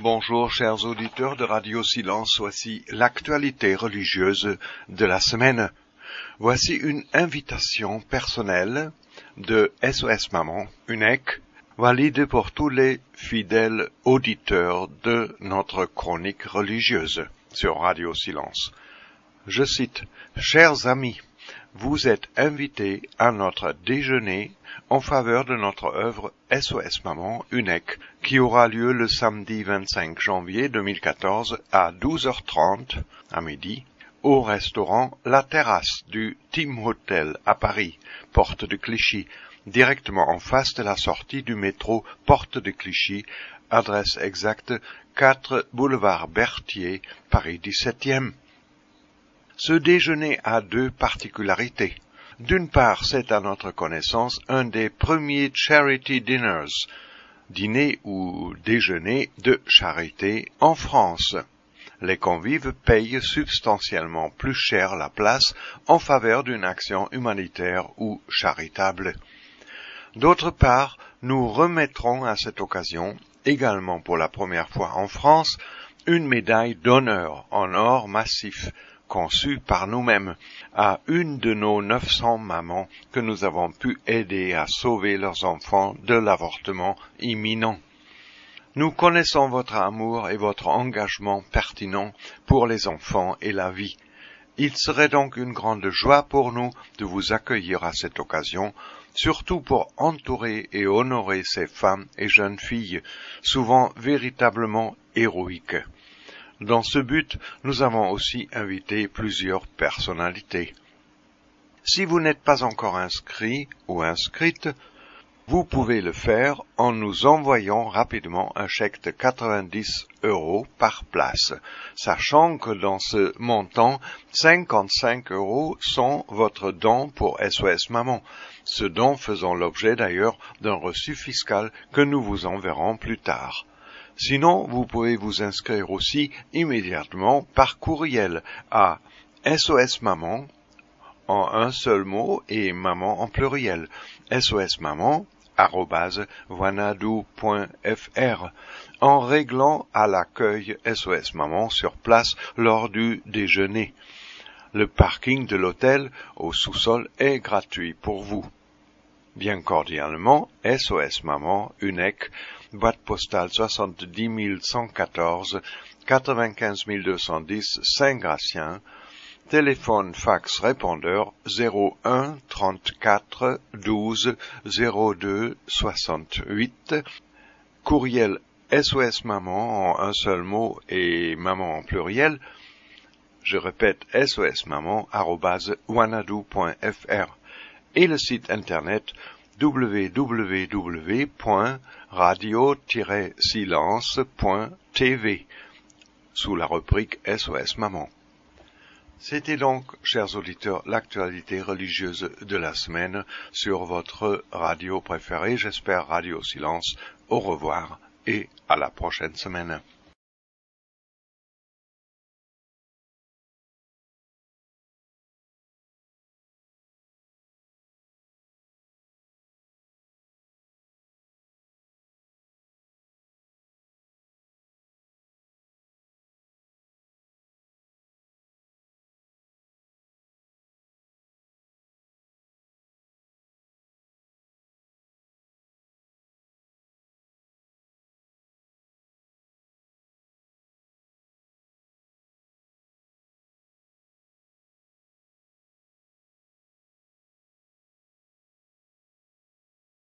Bonjour chers auditeurs de Radio Silence, voici l'actualité religieuse de la semaine. Voici une invitation personnelle de SOS Maman, UNEC, valide pour tous les fidèles auditeurs de notre chronique religieuse sur Radio Silence. Je cite, « Chers amis, vous êtes invités à notre déjeuner en faveur de notre œuvre SOS Maman UNEC qui aura lieu le samedi 25 janvier 2014 à 12h30 à midi au restaurant La Terrasse du Team Hotel à Paris, porte de Clichy, directement en face de la sortie du métro Porte de Clichy, adresse exacte 4 boulevard Berthier, Paris 17e. Ce déjeuner a deux particularités. D'une part, c'est à notre connaissance un des premiers charity dinners, dîner ou déjeuner de charité en France. Les convives payent substantiellement plus cher la place en faveur d'une action humanitaire ou charitable. D'autre part, nous remettrons à cette occasion, également pour la première fois en France, une médaille d'honneur en or massif, conçue par nous-mêmes, à une de nos 900 mamans que nous avons pu aider à sauver leurs enfants de l'avortement imminent. Nous connaissons votre amour et votre engagement pertinent pour les enfants et la vie. Il serait donc une grande joie pour nous de vous accueillir à cette occasion, surtout pour entourer et honorer ces femmes et jeunes filles, souvent véritablement héroïques. Dans ce but, nous avons aussi invité plusieurs personnalités. Si vous n'êtes pas encore inscrit ou inscrite, vous pouvez le faire en nous envoyant rapidement un chèque de 90 € par place, sachant que dans ce montant, 55 € sont votre don pour SOS Maman, ce don faisant l'objet d'ailleurs d'un reçu fiscal que nous vous enverrons plus tard. Sinon, vous pouvez vous inscrire aussi immédiatement par courriel à SOS Maman en un seul mot et maman en pluriel, sosmaman@wanadoo.fr, en réglant à l'accueil SOS Maman sur place lors du déjeuner. Le parking de l'hôtel au sous-sol est gratuit pour vous. Bien cordialement, SOS Maman UNEC, boîte postale 70 114, 95 210 Saint-Gratien, téléphone fax répondeur 01 34 12 02 68, courriel SOS Maman en un seul mot et maman en pluriel, je répète sosmaman@wanadoo.fr, et le site internet www.radio-silence.tv sous la rubrique SOS Maman. C'était donc, chers auditeurs, l'actualité religieuse de la semaine sur votre radio préférée, j'espère Radio Silence. Au revoir et à la prochaine semaine.